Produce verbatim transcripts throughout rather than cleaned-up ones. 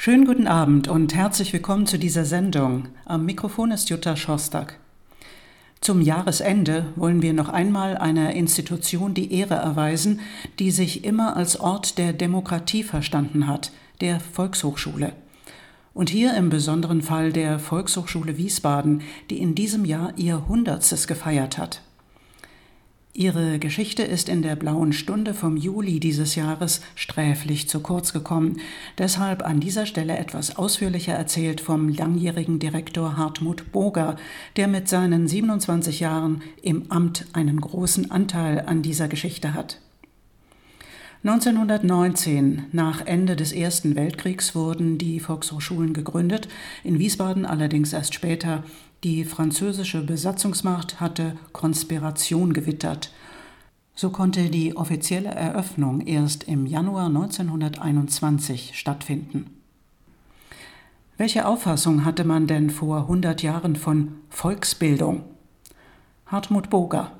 Schönen guten Abend und herzlich willkommen zu dieser Sendung. Am Mikrofon ist Jutta Schostak. Zum Jahresende wollen wir noch einmal einer Institution die Ehre erweisen, die sich immer als Ort der Demokratie verstanden hat, der Volkshochschule. Und hier im besonderen Fall der Volkshochschule Wiesbaden, die in diesem Jahr ihr Hundertstes gefeiert hat. Ihre Geschichte ist in der Blauen Stunde vom Juli dieses Jahres sträflich zu kurz gekommen. Deshalb an dieser Stelle etwas ausführlicher erzählt vom langjährigen Direktor Hartmut Boger, der mit seinen siebenundzwanzig Jahren im Amt einen großen Anteil an dieser Geschichte hat. neunzehnhundertneunzehn, nach Ende des Ersten Weltkriegs, wurden die Volkshochschulen gegründet, in Wiesbaden allerdings erst später. Die französische Besatzungsmacht hatte Konspiration gewittert. So konnte die offizielle Eröffnung erst im Januar neunzehnhunderteinundzwanzig stattfinden. Welche Auffassung hatte man denn vor hundert Jahren von Volksbildung? Hartmut Boger.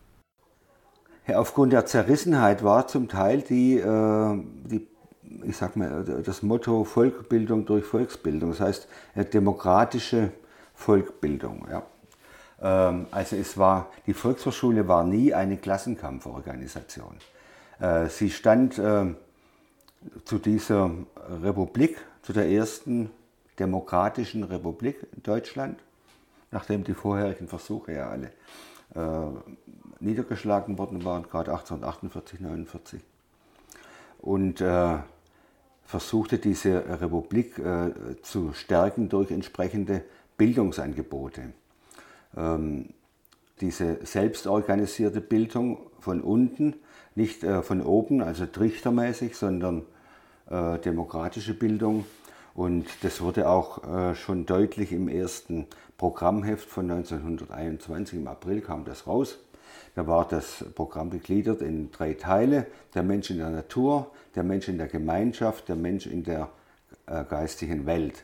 Ja, aufgrund der Zerrissenheit war zum Teil die, äh, die, ich sag mal, das Motto Volksbildung durch Volksbildung, das heißt demokratische Volksbildung. Ja. Ähm, also es war, die Volkshochschule war nie eine Klassenkampforganisation. Äh, sie stand äh, zu dieser Republik, zu der ersten demokratischen Republik in Deutschland, nachdem die vorherigen Versuche ja alle äh, niedergeschlagen worden waren, gerade achtzehnhundertachtundvierzig, neunundvierzig. Und äh, versuchte diese Republik äh, zu stärken durch entsprechende Bildungsangebote. Ähm, diese selbstorganisierte Bildung von unten, nicht äh, von oben, also trichtermäßig, sondern äh, demokratische Bildung. Und das wurde auch äh, schon deutlich im ersten Programmheft von neunzehnhunderteinundzwanzig, im April kam das raus. Da war das Programm gegliedert in drei Teile: der Mensch in der Natur, der Mensch in der Gemeinschaft, der Mensch in der äh, geistigen Welt.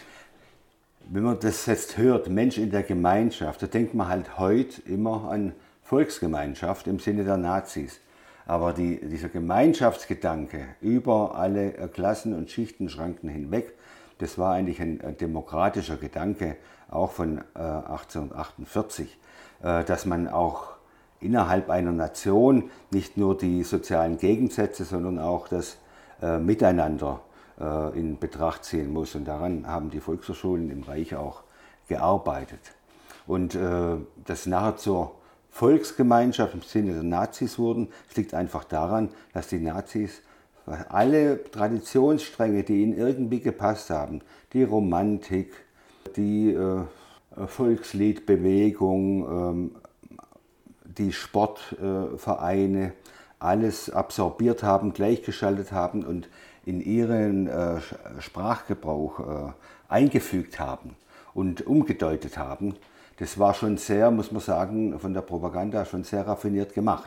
Wenn man das jetzt hört, Mensch in der Gemeinschaft, da denkt man halt heute immer an Volksgemeinschaft im Sinne der Nazis. Aber die, dieser Gemeinschaftsgedanke über alle Klassen- und Schichtenschranken hinweg, das war eigentlich ein, ein demokratischer Gedanke, auch von äh, achtzehnhundertachtundvierzig, äh, dass man auch innerhalb einer Nation nicht nur die sozialen Gegensätze, sondern auch das äh, Miteinander äh, in Betracht ziehen muss. Und daran haben die Volkshochschulen im Reich auch gearbeitet. Und äh, dass nachher zur Volksgemeinschaft im Sinne der Nazis wurden, das liegt einfach daran, dass die Nazis alle Traditionsstränge, die ihnen irgendwie gepasst haben, die Romantik, die äh, Volksliedbewegung, ähm, die Sportvereine, alles absorbiert haben, gleichgeschaltet haben und in ihren äh, Sprachgebrauch äh, eingefügt haben und umgedeutet haben. Das war schon sehr, muss man sagen, von der Propaganda schon sehr raffiniert gemacht.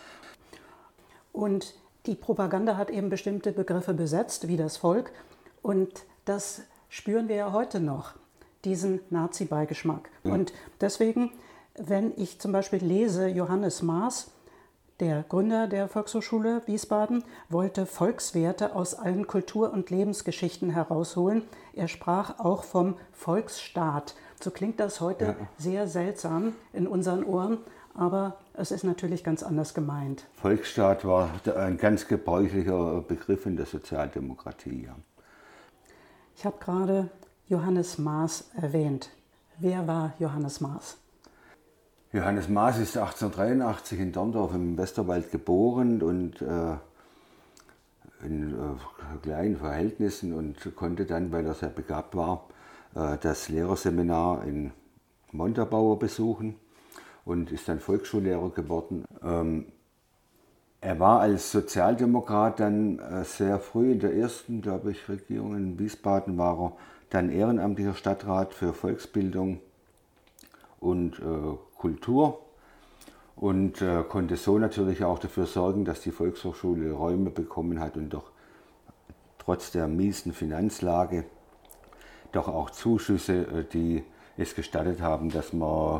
Und die Propaganda hat eben bestimmte Begriffe besetzt, wie das Volk. Und das spüren wir ja heute noch, diesen Nazi-Beigeschmack. Ja. Und deswegen, wenn ich zum Beispiel lese, Johannes Maas, der Gründer der Volkshochschule Wiesbaden, wollte Volkswerte aus allen Kultur- und Lebensgeschichten herausholen. Er sprach auch vom Volksstaat. So klingt das heute ja. sehr seltsam in unseren Ohren, aber es ist natürlich ganz anders gemeint. Volksstaat war ein ganz gebräuchlicher Begriff in der Sozialdemokratie. Ja. Ich habe gerade Johannes Maas erwähnt. Wer war Johannes Maas? Johannes Maas ist achtzehnhundertdreiundachtzig in Dorndorf im Westerwald geboren und äh, in äh, kleinen Verhältnissen und konnte dann, weil er sehr begabt war, äh, das Lehrerseminar in Montabaur besuchen und ist dann Volksschullehrer geworden. Ähm, er war als Sozialdemokrat dann äh, sehr früh in der ersten, glaube ich, Regierung in Wiesbaden, war er dann ehrenamtlicher Stadtrat für Volksbildung und äh, Kultur und äh, konnte so natürlich auch dafür sorgen, dass die Volkshochschule Räume bekommen hat und doch trotz der miesen Finanzlage doch auch Zuschüsse, äh, die es gestattet haben, dass man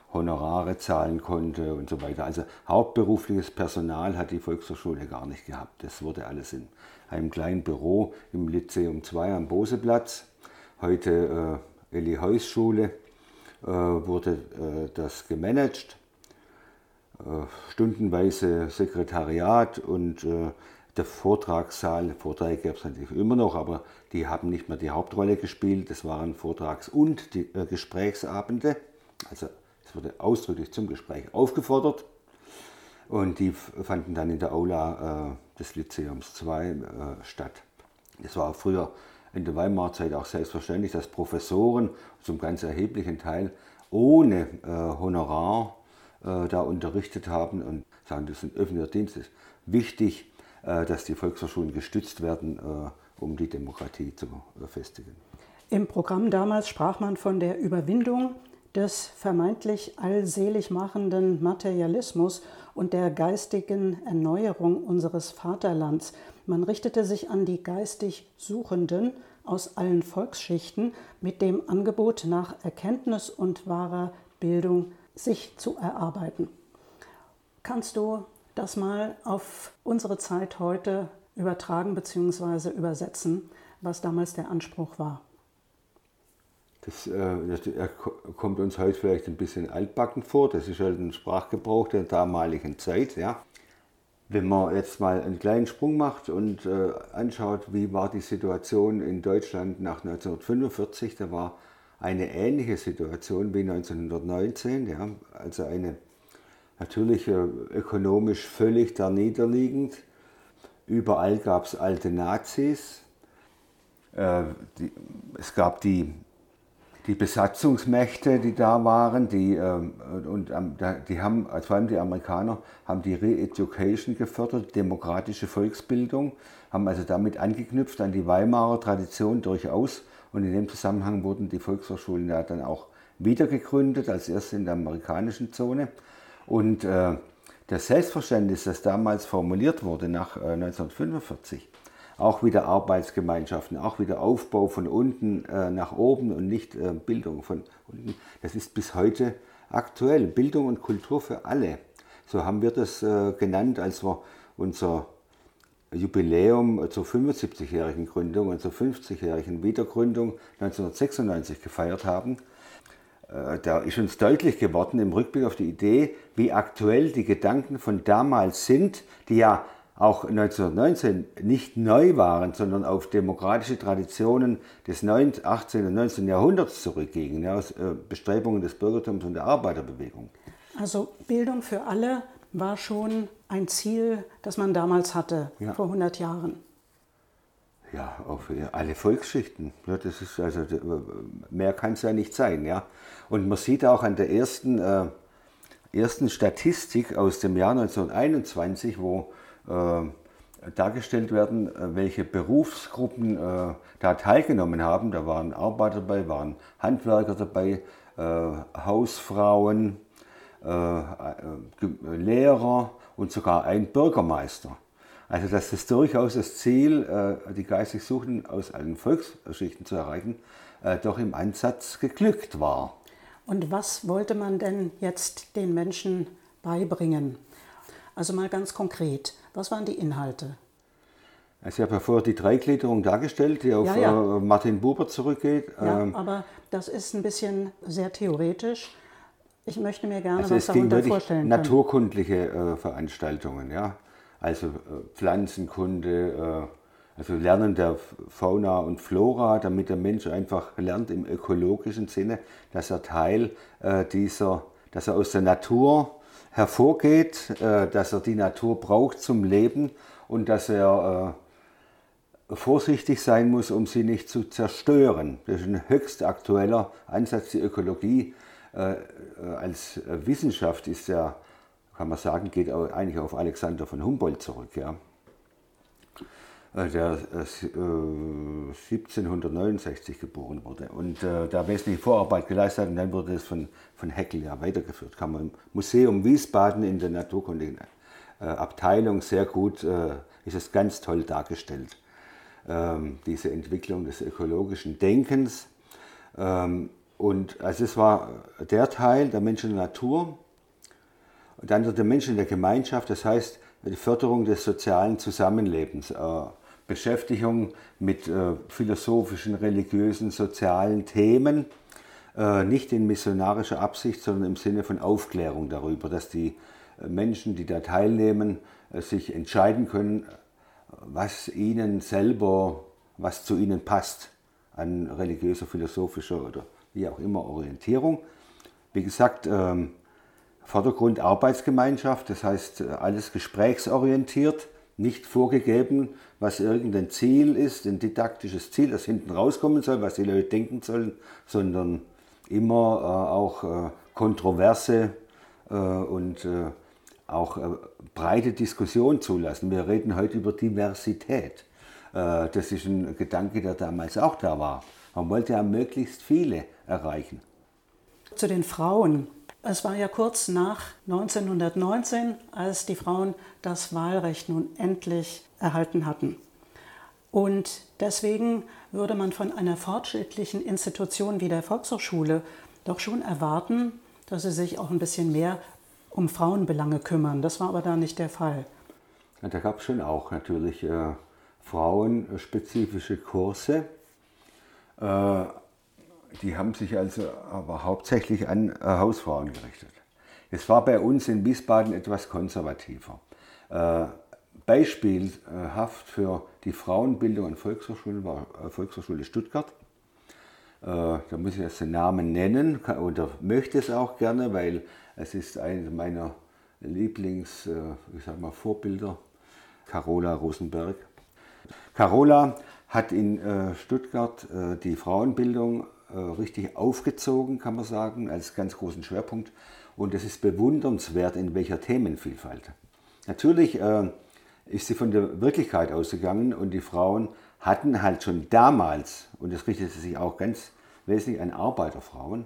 Honorare zahlen konnte und so weiter. Also hauptberufliches Personal hat die Volkshochschule gar nicht gehabt. Das wurde alles in einem kleinen Büro im Lyzeum zwei am Boseplatz, heute äh, Elly-Heuss-Schule, äh, wurde äh, das gemanagt. Äh, stundenweise Sekretariat und äh, der Vortragssaal. Vorträge gab es natürlich immer noch, aber die haben nicht mehr die Hauptrolle gespielt. Das waren Vortrags- und die, äh, Gesprächsabende. Also es wurde ausdrücklich zum Gespräch aufgefordert und die fanden dann in der Aula äh, des Lyzeums zwei äh, statt. Das war früher in der Weimarer Zeit auch selbstverständlich, dass Professoren zum ganz erheblichen Teil ohne äh, Honorar äh, da unterrichtet haben und sagen, das ist ein öffentlicher Dienst. Es ist wichtig, äh, dass die Volkshochschulen gestützt werden, äh, um die Demokratie zu äh, festigen. Im Programm damals sprach man von der Überwindung des vermeintlich allselig machenden Materialismus und der geistigen Erneuerung unseres Vaterlands. Man richtete sich an die geistig Suchenden aus allen Volksschichten mit dem Angebot nach Erkenntnis und wahrer Bildung sich zu erarbeiten. Kannst du das mal auf unsere Zeit heute übertragen bzw. übersetzen, was damals der Anspruch war? Das, äh, das kommt uns heute vielleicht ein bisschen altbacken vor. Das ist halt ein Sprachgebrauch der damaligen Zeit. Ja. Wenn man jetzt mal einen kleinen Sprung macht und äh, anschaut, wie war die Situation in Deutschland nach neunzehnhundertfünfundvierzig, da war eine ähnliche Situation wie neunzehnhundertneunzehn. Ja. Also eine natürlich äh, ökonomisch völlig darniederliegend. Überall gab es alte Nazis. Äh, die, es gab die Die Besatzungsmächte, die da waren, die, ähm, und, ähm, die haben, vor allem die Amerikaner, haben die Re-Education gefördert, demokratische Volksbildung, haben also damit angeknüpft an die Weimarer Tradition durchaus. Und in dem Zusammenhang wurden die Volkshochschulen ja dann auch wieder gegründet, als erste in der amerikanischen Zone. Und äh, das Selbstverständnis, das damals formuliert wurde nach äh, neunzehnhundertfünfundvierzig, auch wieder Arbeitsgemeinschaften, auch wieder Aufbau von unten äh, nach oben und nicht äh, Bildung von unten. Das ist bis heute aktuell. Bildung und Kultur für alle. So haben wir das äh, genannt, als wir unser Jubiläum zur fünfundsiebzigjährigen Gründung und zur fünfzigjährigen Wiedergründung neunzehnhundertsechsundneunzig gefeiert haben. Äh, da ist uns deutlich geworden im Rückblick auf die Idee, wie aktuell die Gedanken von damals sind, die ja auch neunzehnhundertneunzehn nicht neu waren, sondern auf demokratische Traditionen des neunzehnten, achtzehnten und neunzehnten Jahrhunderts zurückgingen, ja, aus äh, Bestrebungen des Bürgertums und der Arbeiterbewegung. Also Bildung für alle war schon ein Ziel, das man damals hatte, ja. Vor hundert Jahren. Ja, auf alle Volksschichten. Ja, das ist also, mehr kann es ja nicht sein. Ja. Und man sieht auch an der ersten, äh, ersten Statistik aus dem Jahr neunzehnhunderteinundzwanzig, wo Äh, dargestellt werden, äh, welche Berufsgruppen äh, da teilgenommen haben. Da waren Arbeiter dabei, waren Handwerker dabei, äh, Hausfrauen, äh, Lehrer und sogar ein Bürgermeister. Also dass das durchaus das Ziel, äh, die geistig Suchenden aus allen Volksschichten zu erreichen, äh, doch im Ansatz geglückt war. Und was wollte man denn jetzt den Menschen beibringen? Also mal ganz konkret, was waren die Inhalte? Also ich habe ja vorher die Dreigliederung dargestellt, die auf ja, ja. Äh, Martin Buber zurückgeht. Ja, ähm, aber das ist ein bisschen sehr theoretisch. Ich möchte mir gerne also was darunter vorstellen können. Naturkundliche äh, Veranstaltungen, ja. Also äh, Pflanzenkunde, äh, also Lernen der Fauna und Flora, damit der Mensch einfach lernt im ökologischen Sinne, dass er Teil äh, dieser, dass er aus der Natur hervorgeht, dass er die Natur braucht zum Leben und dass er vorsichtig sein muss, um sie nicht zu zerstören. Das ist ein höchst aktueller Ansatz. Die Ökologie als Wissenschaft ist ja, kann man sagen, geht eigentlich auf Alexander von Humboldt zurück. Ja. Der äh, siebzehnhundertneunundsechzig geboren wurde und äh, da wesentliche Vorarbeit geleistet hat und dann wurde es von, von Haeckel ja weitergeführt. Kann man im Museum Wiesbaden in der naturkundigen äh, Abteilung sehr gut, äh, ist es ganz toll dargestellt. Ähm, diese Entwicklung des ökologischen Denkens. Ähm, Und also es war der Teil der Menschen in der Natur und dann der Menschen in der Gemeinschaft, das heißt die Förderung des sozialen Zusammenlebens, äh, Beschäftigung mit äh, philosophischen, religiösen, sozialen Themen, äh, nicht in missionarischer Absicht, sondern im Sinne von Aufklärung darüber, dass die äh, Menschen, die da teilnehmen, äh, sich entscheiden können, was ihnen selber, was zu ihnen passt an religiöser, philosophischer oder wie auch immer Orientierung. Wie gesagt, ähm, Vordergrund Arbeitsgemeinschaft, das heißt alles gesprächsorientiert, nicht vorgegeben, was irgendein Ziel ist, ein didaktisches Ziel, das hinten rauskommen soll, was die Leute denken sollen, sondern immer äh, auch äh, kontroverse äh, und äh, auch äh, breite Diskussion zulassen. Wir reden heute über Diversität. Äh, das ist ein Gedanke, der damals auch da war. Man wollte ja möglichst viele erreichen. Zu den Frauen. Es war ja kurz nach neunzehnhundertneunzehn, als die Frauen das Wahlrecht nun endlich erhalten hatten. Und deswegen würde man von einer fortschrittlichen Institution wie der Volkshochschule doch schon erwarten, dass sie sich auch ein bisschen mehr um Frauenbelange kümmern. Das war aber da nicht der Fall. Ja, da gab es schon auch natürlich äh, frauenspezifische Kurse. Äh, die haben sich also aber hauptsächlich an äh, Hausfrauen gerichtet. Es war bei uns in Wiesbaden etwas konservativer. Äh, beispielhaft für die Frauenbildung an Volkshochschulen war äh, Volkshochschule Stuttgart. Äh, da muss ich jetzt den Namen nennen kann, oder möchte es auch gerne, weil es ist einer meiner Lieblings, äh, ich sag mal, Vorbilder, Carola Rosenberg. Carola hat in äh, Stuttgart äh, die Frauenbildung äh, richtig aufgezogen, kann man sagen, als ganz großen Schwerpunkt. Und es ist bewundernswert, in welcher Themenvielfalt. Natürlich äh, ist sie von der Wirklichkeit ausgegangen und die Frauen hatten halt schon damals, und das richtete sich auch ganz wesentlich an Arbeiterfrauen,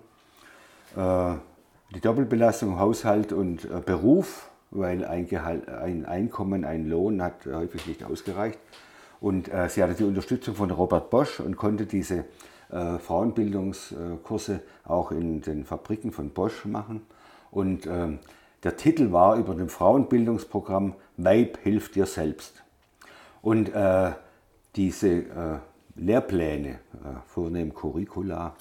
äh, die Doppelbelastung Haushalt und äh, Beruf, weil ein, Gehalt, ein Einkommen, ein Lohn hat häufig nicht ausgereicht. Und äh, sie hatte die Unterstützung von Robert Bosch und konnte diese äh, Frauenbildungskurse auch in den Fabriken von Bosch machen. Und äh, der Titel war über dem Frauenbildungsprogramm Weib hilft dir selbst. Und äh, diese äh, Lehrpläne, äh, vornehm Curricula,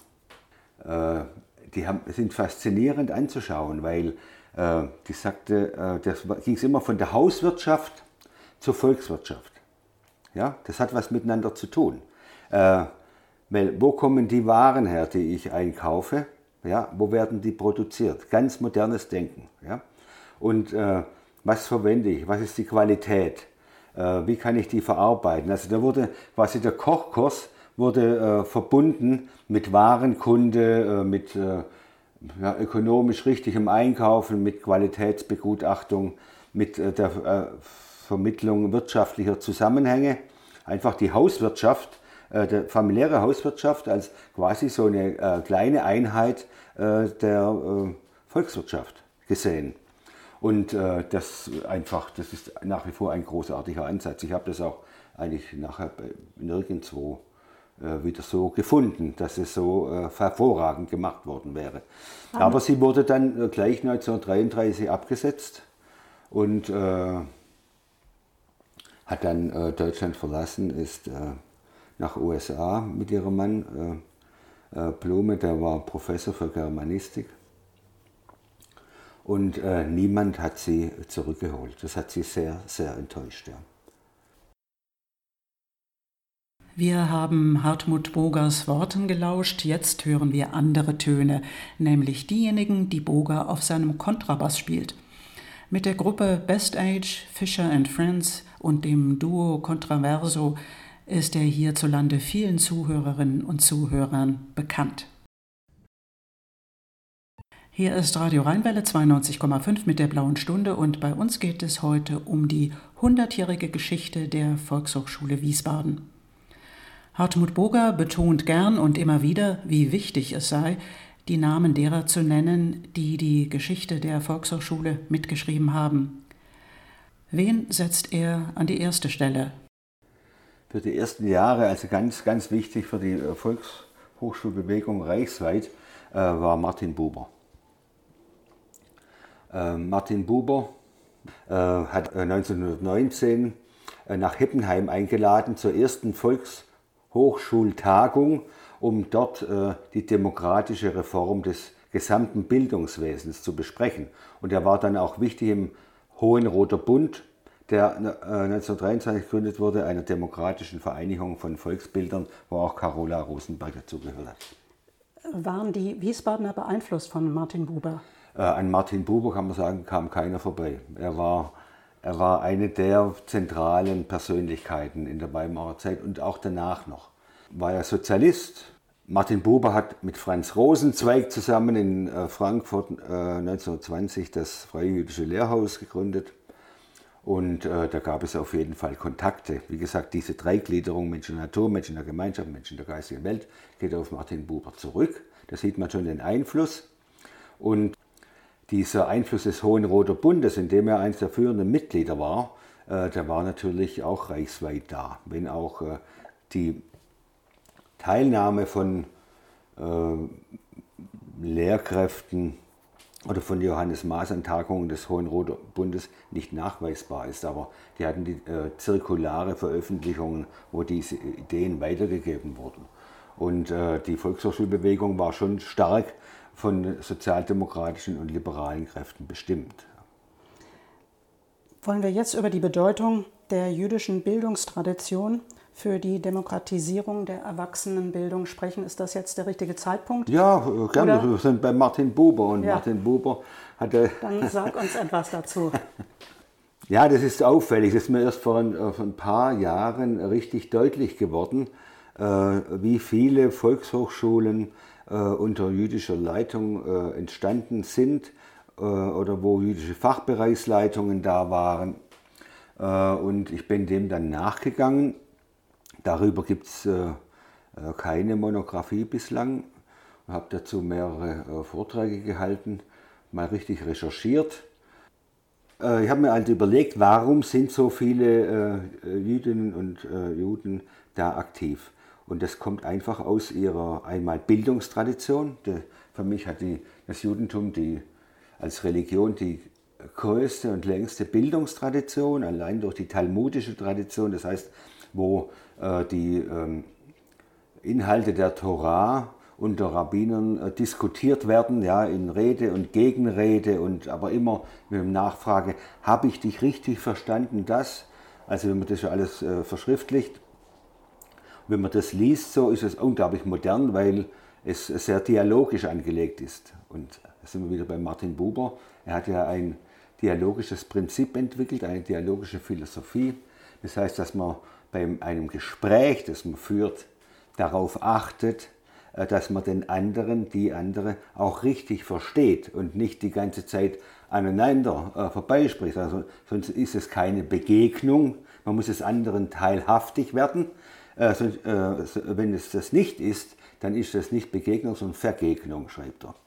äh, die haben, sind faszinierend anzuschauen, weil äh, die sagte, äh, das ging es immer von der Hauswirtschaft zur Volkswirtschaft. Ja, das hat was miteinander zu tun. Äh, weil wo kommen die Waren her, die ich einkaufe? Ja, wo werden die produziert? Ganz modernes Denken. Ja? Und äh, was verwende ich? Was ist die Qualität? Äh, wie kann ich die verarbeiten? Also da wurde quasi der Kochkurs wurde äh, verbunden mit Warenkunde, äh, mit äh, ja, ökonomisch richtigem Einkaufen, mit Qualitätsbegutachtung, mit äh, der äh, Vermittlung wirtschaftlicher Zusammenhänge. Einfach die Hauswirtschaft, äh, die familiäre Hauswirtschaft als quasi so eine äh, kleine Einheit äh, der äh, Volkswirtschaft gesehen. Und äh, das einfach, das ist nach wie vor ein großartiger Ansatz. Ich habe das auch eigentlich nachher nirgendwo äh, wieder so gefunden, dass es so äh, hervorragend gemacht worden wäre. Aber, Aber sie wurde dann äh, gleich neunzehnhundertdreiunddreißig abgesetzt und äh, hat dann äh, Deutschland verlassen, ist äh, nach U S A mit ihrem Mann. Äh, äh, Blume, der war Professor für Germanistik. Und äh, niemand hat sie zurückgeholt. Das hat sie sehr, sehr enttäuscht. Ja. Wir haben Hartmut Bogers Worten gelauscht, jetzt hören wir andere Töne, nämlich diejenigen, die Boger auf seinem Kontrabass spielt. Mit der Gruppe Best Age, Fisher and Friends und dem Duo Contraverso ist er hierzulande vielen Zuhörerinnen und Zuhörern bekannt. Hier ist Radio Rheinwelle zweiundneunzig Komma fünf mit der Blauen Stunde und bei uns geht es heute um die hundertjährige Geschichte der Volkshochschule Wiesbaden. Hartmut Boger betont gern und immer wieder, wie wichtig es sei, die Namen derer zu nennen, die die Geschichte der Volkshochschule mitgeschrieben haben. Wen setzt er an die erste Stelle? Für die ersten Jahre, also ganz, ganz wichtig für die Volkshochschulbewegung reichsweit, äh, war Martin Buber. Äh, Martin Buber äh, hat neunzehnhundertneunzehn äh, nach Heppenheim eingeladen zur ersten Volkshochschultagung, um dort äh, die demokratische Reform des gesamten Bildungswesens zu besprechen. Und er war dann auch wichtig im Hohenroter Bund, der äh, neunzehnhundertdreiundzwanzig gegründet wurde, einer demokratischen Vereinigung von Volksbildern, wo auch Carola Rosenberg dazugehört hat. Waren die Wiesbadener beeinflusst von Martin Buber? Äh, an Martin Buber, kann man sagen, kam keiner vorbei. Er war, er war eine der zentralen Persönlichkeiten in der Weimarer Zeit und auch danach noch. War er Sozialist. Martin Buber hat mit Franz Rosenzweig zusammen in äh, Frankfurt äh, neunzehnhundertzwanzig das Freie Jüdische Lehrhaus gegründet. Und äh, da gab es auf jeden Fall Kontakte. Wie gesagt, diese Dreigliederung Mensch in der Natur, Mensch in der Gemeinschaft, Mensch in der geistigen Welt geht auf Martin Buber zurück. Da sieht man schon den Einfluss. Und dieser Einfluss des Hohenroter Bundes, in dem er eines der führenden Mitglieder war, äh, der war natürlich auch reichsweit da. Wenn auch äh, die Teilnahme von äh, Lehrkräften oder von Johannes Maas an Tagungen des Hohenroter Bundes nicht nachweisbar ist. Aber die hatten die äh, zirkulare Veröffentlichungen, wo diese Ideen weitergegeben wurden. Und äh, die Volkshochschulbewegung war schon stark von sozialdemokratischen und liberalen Kräften bestimmt. Wollen wir jetzt über die Bedeutung der jüdischen Bildungstradition für die Demokratisierung der Erwachsenenbildung sprechen? Ist das jetzt der richtige Zeitpunkt? Ja, gerne. Oder? Wir sind bei Martin Buber und Ja. Martin Buber hatte... Dann sag uns etwas dazu. Ja, das ist auffällig. Das ist mir erst vor ein, vor ein paar Jahren richtig deutlich geworden, äh, wie viele Volkshochschulen äh, unter jüdischer Leitung äh, entstanden sind äh, oder wo jüdische Fachbereichsleitungen da waren. Äh, und ich bin dem dann nachgegangen. Darüber gibt es äh, keine Monographie bislang. Ich habe dazu mehrere äh, Vorträge gehalten, mal richtig recherchiert. Äh, ich habe mir halt überlegt, warum sind so viele äh, Jüdinnen und äh, Juden da aktiv? Und das kommt einfach aus ihrer einmal Bildungstradition. De, für mich hat die, das Judentum die, als Religion die größte und längste Bildungstradition, allein durch die talmudische Tradition, das heißt, wo äh, die ähm, Inhalte der Torah unter Rabbinern äh, diskutiert werden, ja, in Rede und Gegenrede, und aber immer mit dem Nachfrage, habe ich dich richtig verstanden, das? Also wenn man das ja alles äh, verschriftlicht, wenn man das liest, so ist es unglaublich modern, weil es sehr dialogisch angelegt ist. Und da sind wir wieder bei Martin Buber. Er hat ja ein dialogisches Prinzip entwickelt, eine dialogische Philosophie. Das heißt, dass man bei einem Gespräch, das man führt, darauf achtet, dass man den anderen, die andere auch richtig versteht und nicht die ganze Zeit aneinander äh, vorbeispricht. Also, sonst ist es keine Begegnung. Man muss des anderen teilhaftig werden. Äh, sonst, äh, wenn es das nicht ist, dann ist das nicht Begegnung, sondern Vergegnung, schreibt er.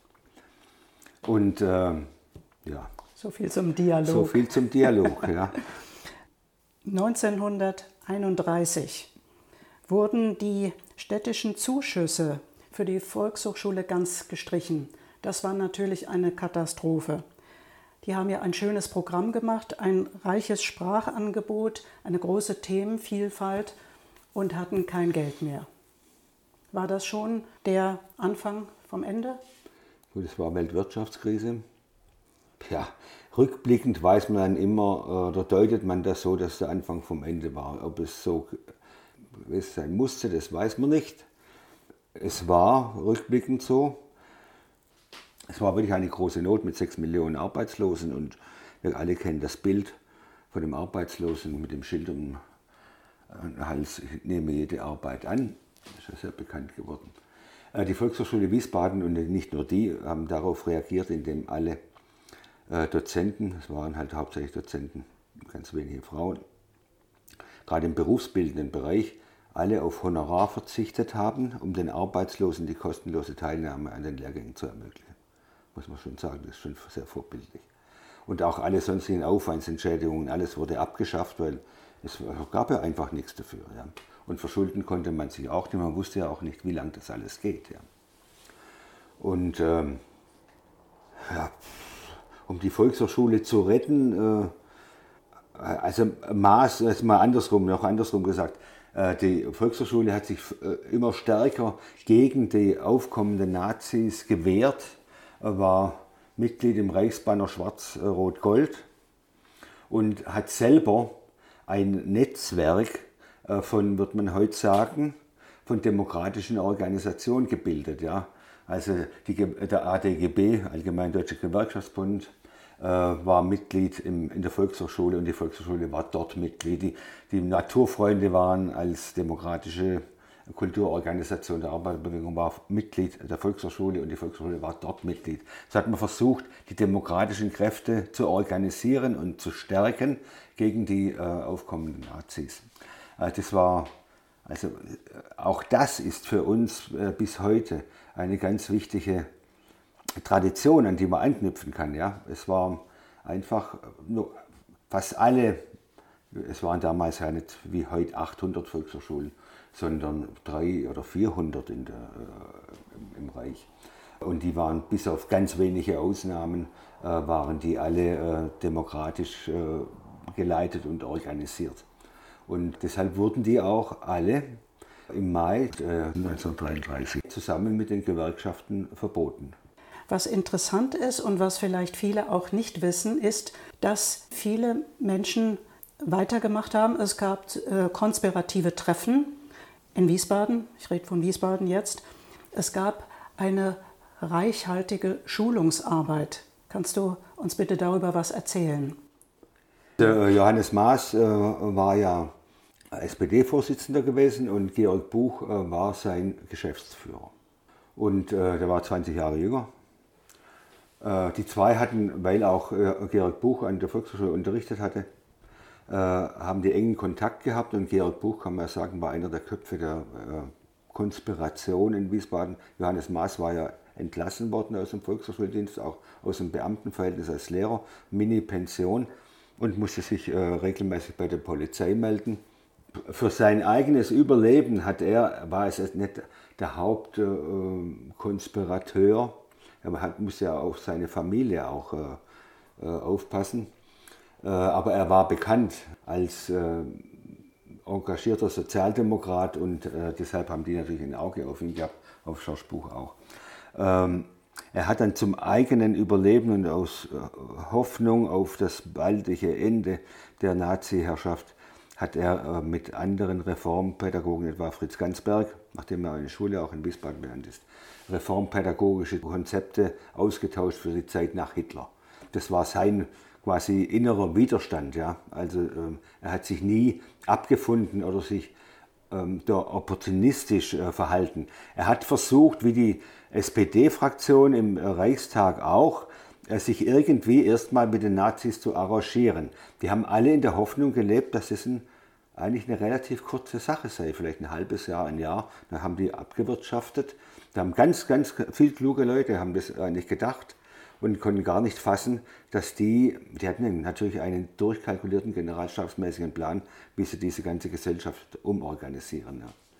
Und äh, ja. So viel zum Dialog. So viel zum Dialog, ja. neunzehnhunderteinunddreißig wurden die städtischen Zuschüsse für die Volkshochschule ganz gestrichen. Das war natürlich eine Katastrophe. Die haben ja ein schönes Programm gemacht, ein reiches Sprachangebot, eine große Themenvielfalt und hatten kein Geld mehr. War das schon der Anfang vom Ende? Gut, es war Weltwirtschaftskrise. Ja, rückblickend weiß man dann immer, oder deutet man das so, dass der Anfang vom Ende war. Ob es so sein musste, das weiß man nicht. Es war rückblickend so. Es war wirklich eine große Not mit sechs Millionen Arbeitslosen, und wir alle kennen das Bild von dem Arbeitslosen mit dem Schild um den Hals: ich nehme jede Arbeit an. Das ist ja sehr bekannt geworden. Die Volkshochschule Wiesbaden, und nicht nur die, haben darauf reagiert, indem alle Dozenten, es waren halt hauptsächlich Dozenten, ganz wenige Frauen, gerade im berufsbildenden Bereich, alle auf Honorar verzichtet haben, um den Arbeitslosen die kostenlose Teilnahme an den Lehrgängen zu ermöglichen. Muss man schon sagen, das ist schon sehr vorbildlich. Und auch alle sonstigen Aufwandsentschädigungen, alles wurde abgeschafft, weil es gab ja einfach nichts dafür. Ja. Und verschulden konnte man sich auch nicht, man wusste ja auch nicht, wie lange das alles geht. Ja. Und ähm, ja, um die Volkshochschule zu retten, äh, also Maas, das ist mal andersrum, noch andersrum gesagt, äh, die Volkshochschule hat sich äh, immer stärker gegen die aufkommenden Nazis gewehrt, war Mitglied im Reichsbanner Schwarz-Rot-Gold und hat selber ein Netzwerk äh, von, wird man heute sagen, von demokratischen Organisationen gebildet. Ja. Also die, der A D G B, Allgemein Deutscher Gewerkschaftsbund, äh, war Mitglied im, in der Volkshochschule und die Volkshochschule war dort Mitglied. Die, die Naturfreunde waren als demokratische Kulturorganisation der Arbeiterbewegung war Mitglied der Volkshochschule und die Volkshochschule war dort Mitglied. So hat man versucht, die demokratischen Kräfte zu organisieren und zu stärken gegen die äh, aufkommenden Nazis. Äh, das war, also auch das ist für uns äh, bis heute eine ganz wichtige Tradition, an die man anknüpfen kann. Ja? Es war einfach nur fast alle, es waren damals ja nicht wie heute achthundert Volkshochschulen, sondern dreihundert oder vierhundert in der, äh, im Reich. Und die waren bis auf ganz wenige Ausnahmen, äh, waren die alle äh, demokratisch äh, geleitet und organisiert. Und deshalb wurden die auch alle im Mai äh, neunzehnhundertdreiunddreißig zusammen mit den Gewerkschaften verboten. Was interessant ist und was vielleicht viele auch nicht wissen, ist, dass viele Menschen weitergemacht haben. Es gab äh, konspirative Treffen in Wiesbaden, ich rede von Wiesbaden jetzt. Es gab eine reichhaltige Schulungsarbeit. Kannst du uns bitte darüber was erzählen? Der Johannes Maas äh, war ja S P D-Vorsitzender gewesen und Georg Buch äh, war sein Geschäftsführer. Und äh, der war zwanzig Jahre jünger. Äh, die zwei hatten, weil auch äh, Georg Buch an der Volkshochschule unterrichtet hatte, äh, haben die engen Kontakt gehabt und Georg Buch, kann man sagen, war einer der Köpfe der äh, Konspiration in Wiesbaden. Johannes Maas war ja entlassen worden aus dem Volkshochschuldienst, auch aus dem Beamtenverhältnis als Lehrer, Mini-Pension und musste sich äh, regelmäßig bei der Polizei melden. Für sein eigenes Überleben hat er, war es nicht der Hauptkonspirateur, äh, er hat, musste ja auf seine Familie auch äh, äh, aufpassen, äh, aber er war bekannt als äh, engagierter Sozialdemokrat und äh, deshalb haben die natürlich ein Auge auf ihn gehabt, auf Georg Buch auch. Ähm, er hat dann zum eigenen Überleben und aus äh, Hoffnung auf das baldige Ende der Nazi-Herrschaft hat er äh, mit anderen Reformpädagogen, etwa Fritz Gansberg, nachdem er in der Schule auch in Wiesbaden bekannt ist, reformpädagogische Konzepte ausgetauscht für die Zeit nach Hitler. Das war sein quasi innerer Widerstand. Ja? Also ähm, er hat sich nie abgefunden oder sich ähm, da opportunistisch äh, verhalten. Er hat versucht, wie die S P D-Fraktion im äh, Reichstag auch, sich irgendwie erstmal mit den Nazis zu arrangieren. Die haben alle in der Hoffnung gelebt, dass es ein, eigentlich eine relativ kurze Sache sei, vielleicht ein halbes Jahr, ein Jahr. Dann haben die abgewirtschaftet. Da haben ganz, ganz viele kluge Leute haben das eigentlich gedacht und konnten gar nicht fassen, dass die, die hatten natürlich einen durchkalkulierten generalstabsmäßigen Plan, wie sie diese ganze Gesellschaft umorganisieren.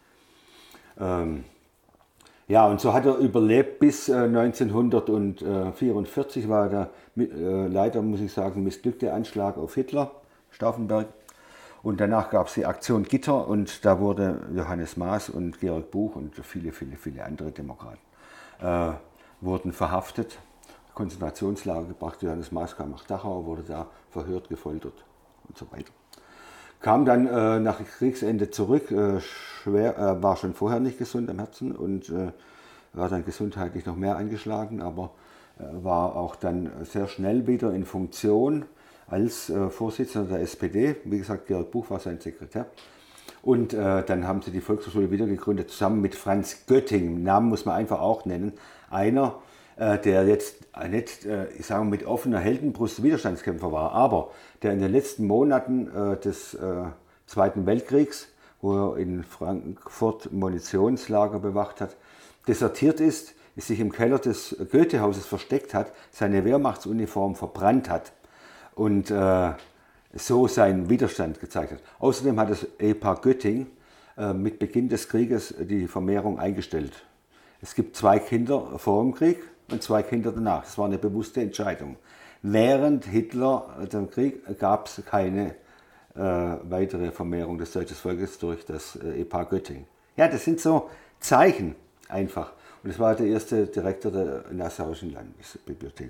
Ja. Ähm, Ja, und so hat er überlebt bis äh, neunzehnhundertvierundvierzig, war der äh, leider, muss ich sagen, missglückte Anschlag auf Hitler, Stauffenberg. Und danach gab es die Aktion Gitter und da wurde Johannes Maas und Georg Buch und viele, viele, viele andere Demokraten äh, wurden verhaftet, Konzentrationslager gebracht. Johannes Maas kam nach Dachau, wurde da verhört, gefoltert und so weiter. Kam dann äh, nach Kriegsende zurück, äh, schwer, äh, war schon vorher nicht gesund am Herzen und äh, war dann gesundheitlich noch mehr angeschlagen, aber äh, war auch dann sehr schnell wieder in Funktion als äh, Vorsitzender der S P D. Wie gesagt, Georg Buch war sein Sekretär. Und äh, dann haben sie die Volkshochschule wieder gegründet, zusammen mit Franz Götting. Namen muss man einfach auch nennen. Einer, äh, der jetzt nicht, äh, ich sage mal, mit offener Heldenbrust Widerstandskämpfer war, aber der in den letzten Monaten äh, des äh, Zweiten Weltkriegs, wo er in Frankfurt Munitionslager bewacht hat, desertiert ist, sich im Keller des Goethehauses versteckt hat, seine Wehrmachtsuniform verbrannt hat und äh, so seinen Widerstand gezeigt hat. Außerdem hat das Ehepaar Götting äh, mit Beginn des Krieges die Vermehrung eingestellt. Es gibt zwei Kinder vor dem Krieg und zwei Kinder danach. Das war eine bewusste Entscheidung. Während Hitler dem Krieg gab es keine äh, weitere Vermehrung des deutschen Volkes durch das äh, Ehepaar Götting. Ja, das sind so Zeichen einfach. Und das war der erste Direktor der Nassauischen Landesbibliothek.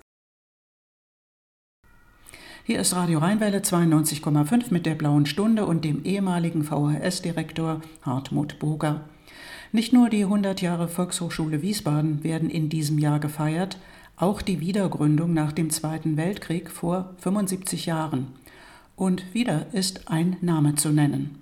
Hier ist Radio Rheinwelle zweiundneunzig Komma fünf mit der Blauen Stunde und dem ehemaligen V H S-Direktor Hartmut Boger. Nicht nur die hundert Jahre Volkshochschule Wiesbaden werden in diesem Jahr gefeiert, auch die Wiedergründung nach dem Zweiten Weltkrieg vor fünfundsiebzig Jahren. Und wieder ist ein Name zu nennen.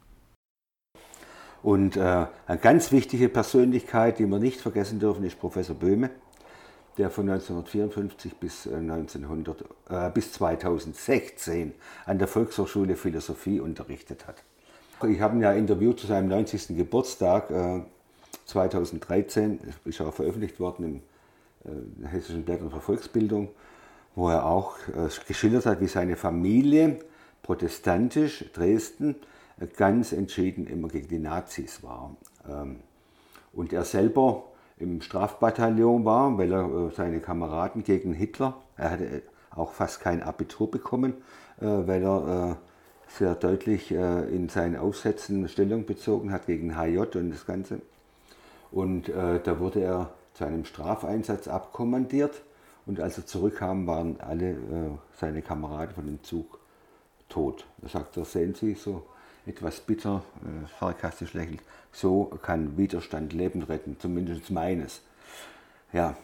Und äh, eine ganz wichtige Persönlichkeit, die wir nicht vergessen dürfen, ist Professor Böhme, der von neunzehnhundertvierundfünfzig bis, äh, neunzehnhundert, äh, bis zweitausendsechzehn an der Volkshochschule Philosophie unterrichtet hat. Ich habe ihn ja interviewt zu seinem neunzigsten Geburtstag äh, zweitausenddreizehn, ist auch veröffentlicht worden im äh, Hessischen Blättern für Volksbildung, wo er auch äh, geschildert hat, wie seine Familie protestantisch Dresden äh, ganz entschieden immer gegen die Nazis war. Ähm, und er selber im Strafbataillon war, weil er äh, seine Kameraden gegen Hitler, er hatte auch fast kein Abitur bekommen, äh, weil er äh, sehr deutlich äh, in seinen Aufsätzen Stellung bezogen hat gegen H J und das Ganze. Und äh, da wurde er zu einem Strafeinsatz abkommandiert und als er zurückkam, waren alle äh, seine Kameraden von dem Zug tot. Da sagt er, sehen Sie, so etwas bitter, äh, sarkastisch lächelnd, so kann Widerstand Leben retten, zumindest meines. Ja,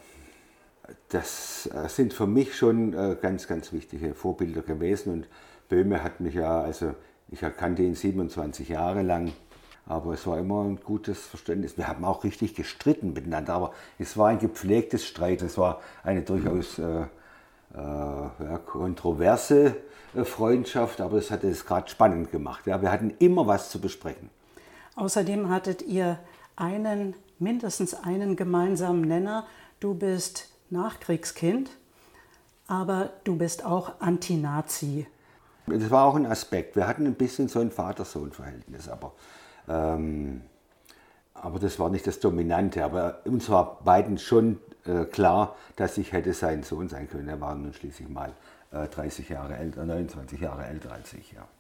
das äh, sind für mich schon äh, ganz, ganz wichtige Vorbilder gewesen und Böhme hat mich ja, also ich kannte ihn siebenundzwanzig Jahre lang, aber es war immer ein gutes Verständnis. Wir haben auch richtig gestritten miteinander, aber es war ein gepflegtes Streit. Es war eine durchaus äh, äh, ja, kontroverse äh, Freundschaft, aber es hat es gerade spannend gemacht. Ja. Wir hatten immer was zu besprechen. Außerdem hattet ihr einen, mindestens einen gemeinsamen Nenner. Du bist Nachkriegskind, aber du bist auch Anti-Nazi. Das war auch ein Aspekt. Wir hatten ein bisschen so ein Vater-Sohn-Verhältnis, aber, ähm, aber das war nicht das Dominante. Aber uns war beiden schon äh, klar, dass ich hätte sein Sohn sein können. Er war nun schließlich mal äh, dreißig Jahre älter, neunundzwanzig Jahre älter als ich. Ja.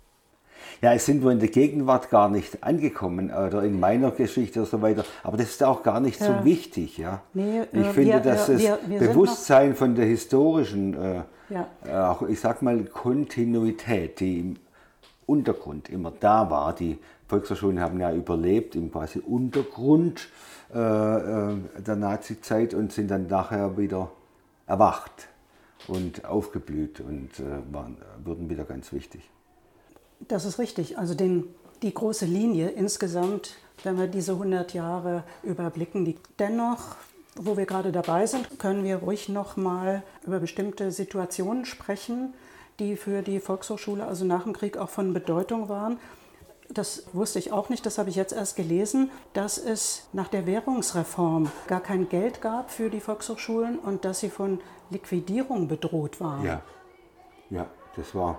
Ja, es sind wir in der Gegenwart gar nicht angekommen oder in meiner Geschichte und so weiter, aber das ist auch gar nicht ja. so wichtig. Ja. Nee, ich äh, finde, wir, dass wir, das wir, wir Bewusstsein von der historischen, äh, ja. äh, auch ich sag mal Kontinuität, die im Untergrund immer da war. Die Volkshochschulen haben ja überlebt im quasi Untergrund äh, äh, der Nazizeit und sind dann nachher wieder erwacht und aufgeblüht und äh, waren, wurden wieder ganz wichtig. Das ist richtig. Also den, die große Linie insgesamt, wenn wir diese hundert Jahre überblicken, die dennoch, wo wir gerade dabei sind, können wir ruhig noch mal über bestimmte Situationen sprechen, die für die Volkshochschule also nach dem Krieg auch von Bedeutung waren. Das wusste ich auch nicht, das habe ich jetzt erst gelesen, dass es nach der Währungsreform gar kein Geld gab für die Volkshochschulen und dass sie von Liquidierung bedroht waren. Ja, ja, das war...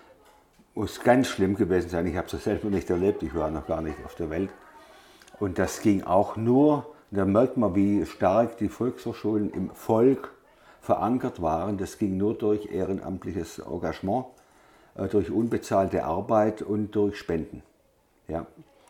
muss ganz schlimm gewesen sein. Ich habe es selber nicht erlebt, ich war noch gar nicht auf der Welt. Und das ging auch nur, da merkt man, wie stark die Volkshochschulen im Volk verankert waren. Das ging nur durch ehrenamtliches Engagement, durch unbezahlte Arbeit und durch Spenden. Ja.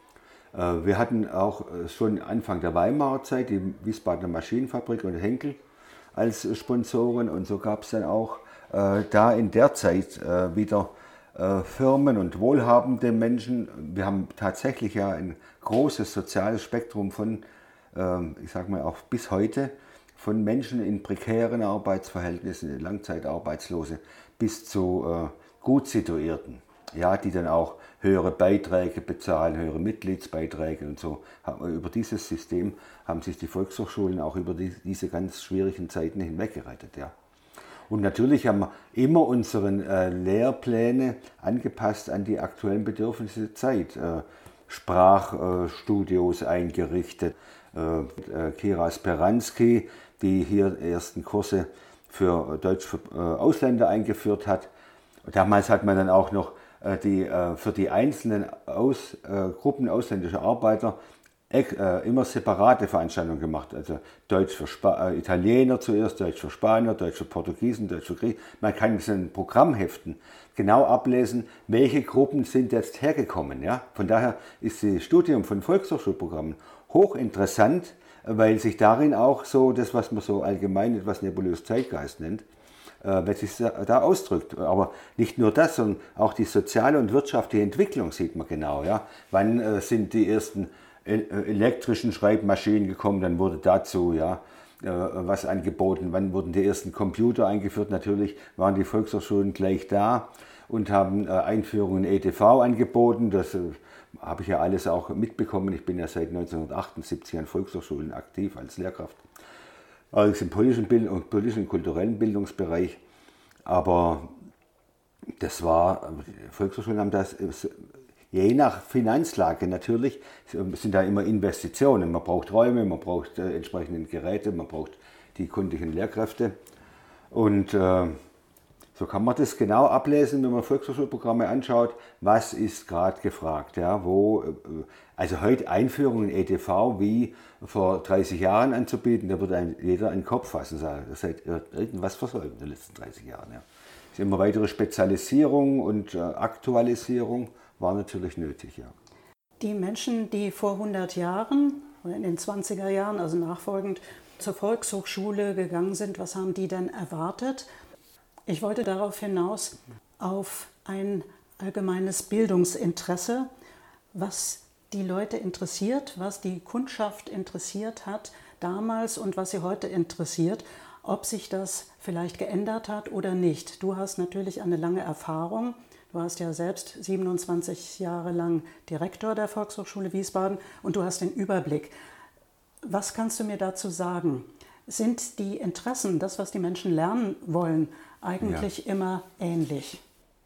Wir hatten auch schon Anfang der Weimarer Zeit die Wiesbadener Maschinenfabrik und Henkel als Sponsoren. Und so gab es dann auch da in der Zeit wieder Firmen und wohlhabende Menschen. Wir haben tatsächlich ja ein großes soziales Spektrum von, ich sage mal auch bis heute, von Menschen in prekären Arbeitsverhältnissen, Langzeitarbeitslose, bis zu gut situierten, ja, die dann auch höhere Beiträge bezahlen, höhere Mitgliedsbeiträge und so. Über dieses System haben sich die Volkshochschulen auch über die, diese ganz schwierigen Zeiten hinweg gerettet. Ja. Und natürlich haben wir immer unsere äh, Lehrpläne angepasst an die aktuellen Bedürfnisse der Zeit. Äh, Sprachstudios äh, eingerichtet. Äh, äh, Kira Speranski, die hier ersten Kurse für Deutsch für äh, Ausländer eingeführt hat. Damals hat man dann auch noch äh, die, äh, für die einzelnen Aus, äh, Gruppen ausländischer Arbeiter äh, immer separate Veranstaltungen gemacht. Also Deutsch für Spa äh, Italiener zuerst, Deutsch für Spanier, Deutsch für Portugiesen, Deutsch für Griechen. Man kann in den Programmheften genau ablesen, welche Gruppen sind jetzt hergekommen. Ja? Von daher ist das Studium von Volkshochschulprogrammen hochinteressant, weil sich darin auch so das, was man so allgemein etwas nebulös Zeitgeist nennt, äh, weil sich da ausdrückt. Aber nicht nur das, sondern auch die soziale und wirtschaftliche Entwicklung sieht man genau. Ja? Wann äh, sind die ersten elektrischen Schreibmaschinen gekommen, dann wurde dazu ja was angeboten. Wann wurden die ersten Computer eingeführt? Natürlich waren die Volkshochschulen gleich da und haben Einführungen in E D V angeboten. Das habe ich ja alles auch mitbekommen. Ich bin ja seit neunzehnhundertachtundsiebzig an Volkshochschulen aktiv als Lehrkraft. Allerdings im politischen, Bild und politischen und kulturellen Bildungsbereich. Aber das war, Volkshochschulen haben das je nach Finanzlage natürlich, sind da immer Investitionen. Man braucht Räume, man braucht äh, entsprechende Geräte, man braucht die kundigen Lehrkräfte. Und äh, so kann man das genau ablesen, wenn man Volkshochschulprogramme anschaut, was ist gerade gefragt. Ja, wo, äh, also heute Einführung in E D V wie vor dreißig Jahren anzubieten, da würde ein, jeder einen Kopf fassen, sagen, das hat irgendwas versäumt in den letzten dreißig Jahren. Ja. Es ist immer weitere Spezialisierung und äh, Aktualisierung war natürlich nötig, ja. Die Menschen, die vor hundert Jahren oder in den zwanziger Jahren, also nachfolgend, zur Volkshochschule gegangen sind, was haben die denn erwartet? Ich wollte darauf hinaus auf ein allgemeines Bildungsinteresse, was die Leute interessiert, was die Kundschaft interessiert hat damals und was sie heute interessiert, ob sich das vielleicht geändert hat oder nicht. Du hast natürlich eine lange Erfahrung. Du warst ja selbst siebenundzwanzig Jahre lang Direktor der Volkshochschule Wiesbaden und du hast den Überblick. Was kannst du mir dazu sagen? Sind die Interessen, das, was die Menschen lernen wollen, eigentlich ja. immer ähnlich?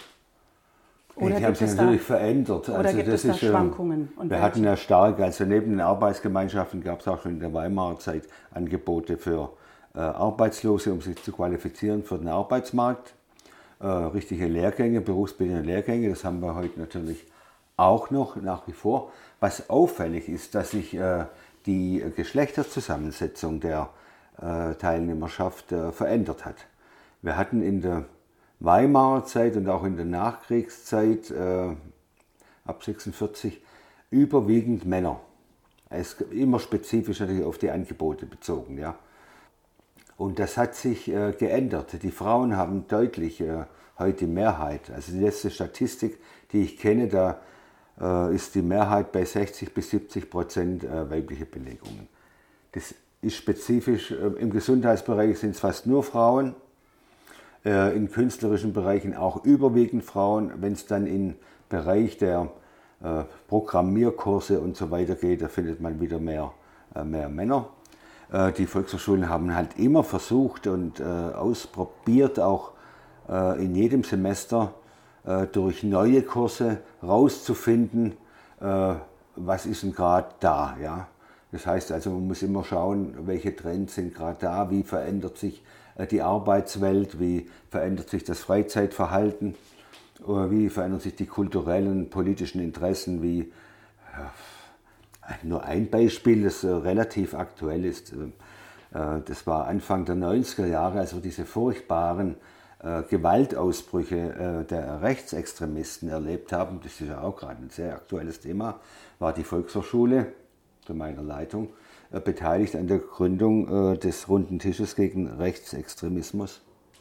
Oder die haben sich natürlich da, verändert. Oder also gibt das es da ist, Schwankungen? Und wir welche? hatten ja stark, also neben den Arbeitsgemeinschaften gab es auch schon in der Weimarer Zeit Angebote für äh, Arbeitslose, um sich zu qualifizieren für den Arbeitsmarkt. Äh, richtige Lehrgänge, berufsbildende Lehrgänge, das haben wir heute natürlich auch noch, nach wie vor. Was auffällig ist, dass sich äh, die Geschlechterzusammensetzung der äh, Teilnehmerschaft äh, verändert hat. Wir hatten in der Weimarer Zeit und auch in der Nachkriegszeit äh, ab sechsundvierzig überwiegend Männer. Es ist immer spezifisch natürlich auf die Angebote bezogen, ja. Und das hat sich äh, geändert. Die Frauen haben deutlich äh, heute die Mehrheit. Also die letzte Statistik, die ich kenne, da äh, ist die Mehrheit bei sechzig bis siebzig Prozent äh, weibliche Belegungen. Das ist spezifisch. Äh, Im Gesundheitsbereich sind es fast nur Frauen. Äh, in künstlerischen Bereichen auch überwiegend Frauen. Wenn es dann in Bereich der äh, Programmierkurse und so weiter geht, da findet man wieder mehr, äh, mehr Männer. Die Volkshochschulen haben halt immer versucht und äh, ausprobiert, auch äh, in jedem Semester äh, durch neue Kurse rauszufinden, äh, was ist denn gerade da. Ja? Das heißt also, man muss immer schauen, welche Trends sind gerade da, wie verändert sich äh, die Arbeitswelt, wie verändert sich das Freizeitverhalten, äh, wie verändern sich die kulturellen, politischen Interessen, wie... Äh, Nur ein Beispiel, das äh, relativ aktuell ist, äh, das war Anfang der neunziger Jahre, als wir diese furchtbaren äh, Gewaltausbrüche äh, der Rechtsextremisten erlebt haben. Das ist ja auch gerade ein sehr aktuelles Thema, war die Volkshochschule zu meiner Leitung äh, beteiligt an der Gründung äh, des Runden Tisches gegen Rechtsextremismus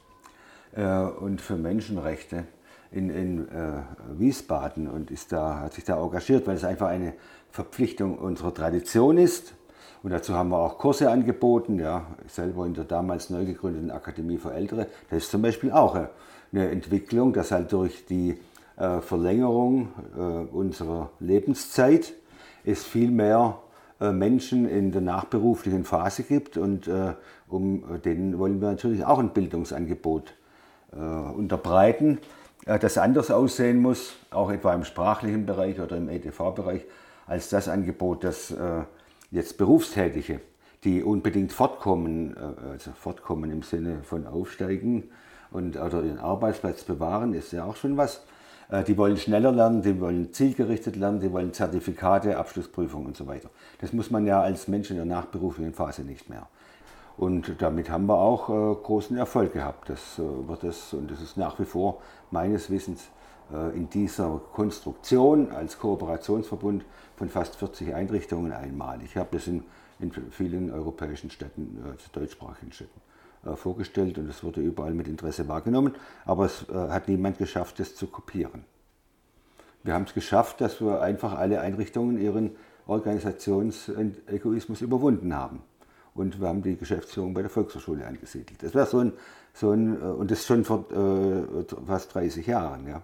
äh, und für Menschenrechte in, in äh, Wiesbaden und ist da, hat sich da engagiert, weil es einfach eine Verpflichtung unserer Tradition ist. Und dazu haben wir auch Kurse angeboten, ja, selber in der damals neu gegründeten Akademie für Ältere. Das ist zum Beispiel auch eine Entwicklung, dass halt durch die äh, Verlängerung äh, unserer Lebenszeit es viel mehr äh, Menschen in der nachberuflichen Phase gibt und äh, um denen wollen wir natürlich auch ein Bildungsangebot äh, unterbreiten, äh, das anders aussehen muss, auch etwa im sprachlichen Bereich oder im E D V-Bereich, als das Angebot, das äh, jetzt Berufstätige, die unbedingt fortkommen, äh, also fortkommen im Sinne von aufsteigen und oder ihren Arbeitsplatz bewahren, ist ja auch schon was, Die wollen schneller lernen, die wollen zielgerichtet lernen, die wollen Zertifikate, Abschlussprüfungen und so weiter. Das muss man ja als Mensch in der nachberuflichen Phase nicht mehr. Und damit haben wir auch äh, großen Erfolg gehabt. Das, äh, wird das, und das ist nach wie vor meines Wissens äh, in dieser Konstruktion als Kooperationsverbund von fast vierzig Einrichtungen einmalig. Ich habe das in, in vielen europäischen Städten, äh, deutschsprachigen Städten, äh, vorgestellt und es wurde überall mit Interesse wahrgenommen, aber es äh, hat niemand geschafft, das zu kopieren. Wir haben es geschafft, dass wir einfach alle Einrichtungen ihren Organisationsegoismus überwunden haben. Und wir haben die Geschäftsführung bei der Volkshochschule angesiedelt. Das war so ein, so ein und das schon vor äh, fast dreißig Jahren. Ja.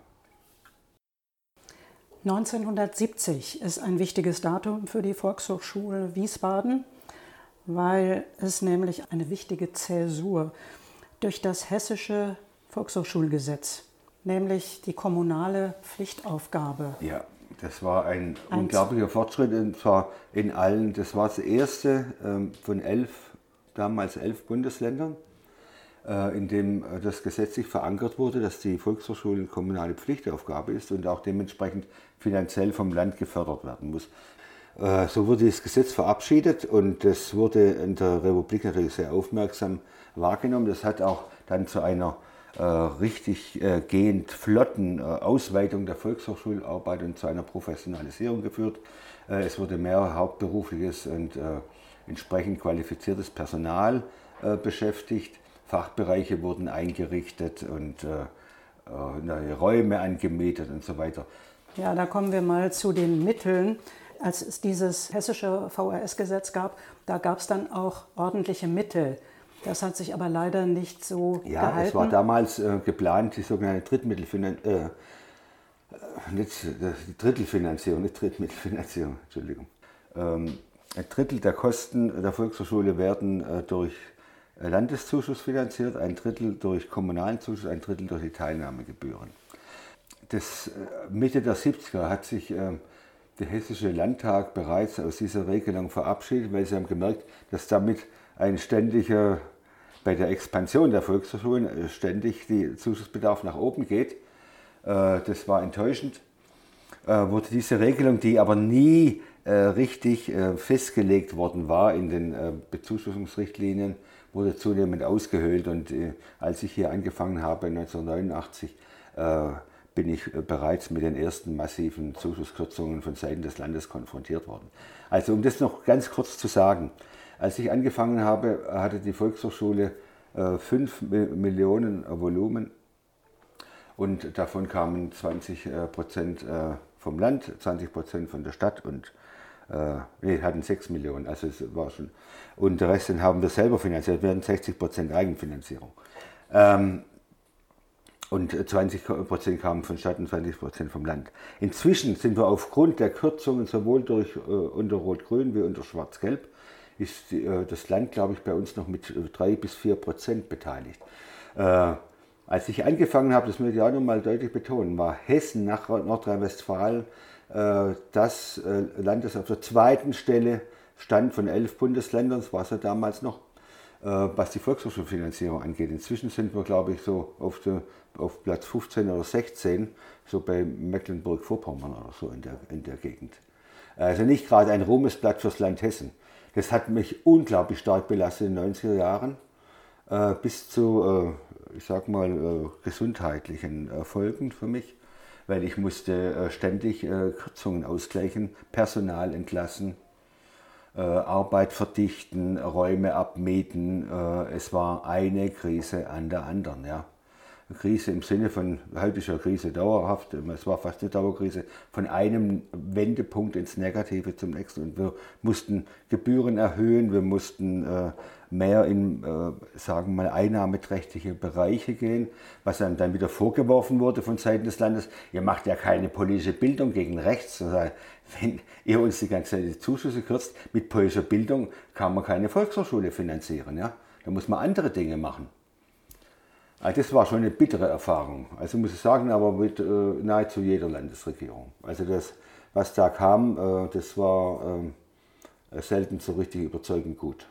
neunzehnhundertsiebzig ist ein wichtiges Datum für die Volkshochschule Wiesbaden, weil es nämlich eine wichtige Zäsur durch das hessische Volkshochschulgesetz, nämlich die kommunale Pflichtaufgabe. Ja. Das war ein Eins. unglaublicher Fortschritt, und zwar in allen. Das war das erste ähm, von elf, damals elf Bundesländern, äh, in dem das gesetzlich verankert wurde, dass die Volkshochschule eine kommunale Pflichtaufgabe ist und auch dementsprechend finanziell vom Land gefördert werden muss. Äh, so wurde das Gesetz verabschiedet und das wurde in der Republik natürlich sehr aufmerksam wahrgenommen. Das hat auch dann zu einer Äh, richtig äh, gehend flotten äh, Ausweitung der Volkshochschularbeit und zu einer Professionalisierung geführt. Äh, es wurde mehr hauptberufliches und äh, entsprechend qualifiziertes Personal äh, beschäftigt. Fachbereiche wurden eingerichtet und äh, äh, neue Räume angemietet und so weiter. Ja, da kommen wir mal zu den Mitteln. Als es dieses hessische V R S-Gesetz gab, da gab es dann auch ordentliche Mittel. Das hat sich aber leider nicht so ja, gehalten. Ja, es war damals äh, geplant, die sogenannte Drittmittelfinanzierung, äh, nicht, äh, die Drittelfinanzierung, nicht Drittmittelfinanzierung, Entschuldigung. Ähm, ein Drittel der Kosten der Volkshochschule werden äh, durch Landeszuschuss finanziert, ein Drittel durch kommunalen Zuschuss, ein Drittel durch die Teilnahmegebühren. Das, äh, Mitte der siebziger hat sich äh, der Hessische Landtag bereits aus dieser Regelung verabschiedet, weil sie haben gemerkt, dass damit ein ständiger, bei der Expansion der Volkshochschulen ständig der Zuschussbedarf nach oben geht. Das war enttäuschend. Wurde diese Regelung, die aber nie richtig festgelegt worden war in den Bezuschussungsrichtlinien, wurde zunehmend ausgehöhlt. Und als ich hier angefangen habe neunzehnhundertneunundachtzig, bin ich bereits mit den ersten massiven Zuschusskürzungen von Seiten des Landes konfrontiert worden. Also um das noch ganz kurz zu sagen: Als ich angefangen habe, hatte die Volkshochschule äh, fünf Millionen Volumen und davon kamen zwanzig Prozent äh, vom Land, zwanzig Prozent von der Stadt und äh, nee, hatten sechs Millionen, also es war schon. Und der Rest den haben wir selber finanziert, wir hatten sechzig Prozent Eigenfinanzierung. Ähm, und zwanzig Prozent kamen von Stadt und zwanzig Prozent vom Land. Inzwischen sind wir aufgrund der Kürzungen sowohl durch äh, unter Rot-Grün wie unter Schwarz-Gelb ist das Land, glaube ich, bei uns noch mit drei bis vier Prozent beteiligt. Äh, als ich angefangen habe, das möchte ich auch noch mal deutlich betonen, war Hessen nach Nordrhein-Westfalen äh, das äh, Land, das auf der zweiten Stelle stand von elf Bundesländern, das war es ja damals noch, äh, was die Volkshochschulfinanzierung angeht. Inzwischen sind wir, glaube ich, so auf, der, auf Platz fünfzehn oder sechzehn, so bei Mecklenburg-Vorpommern oder so in der, in der Gegend. Also nicht gerade ein Ruhmesblatt fürs Land Hessen. Das hat mich unglaublich stark belastet in den neunziger Jahren, äh, bis zu, äh, ich sag mal, äh, gesundheitlichen äh, Folgen für mich, weil ich musste äh, ständig äh, Kürzungen ausgleichen, Personal entlassen, äh, Arbeit verdichten, Räume abmieten. Äh, es war eine Krise an der anderen. Ja. Eine Krise im Sinne von, heute ist ja Krise dauerhaft, es war fast eine Dauerkrise, von einem Wendepunkt ins Negative zum nächsten. Und wir mussten Gebühren erhöhen, wir mussten äh, mehr in, äh, sagen wir mal, einnahmeträchtige Bereiche gehen, was einem dann wieder vorgeworfen wurde von Seiten des Landes. Ihr macht ja keine politische Bildung gegen rechts. Also, wenn ihr uns die ganze Zeit die Zuschüsse kürzt, mit politischer Bildung kann man keine Volkshochschule finanzieren. Ja? Da muss man andere Dinge machen. Also das war schon eine bittere Erfahrung. Also muss ich sagen, aber mit äh, nahezu jeder Landesregierung. Also das, was da kam, äh, das war äh, selten so richtig überzeugend gut.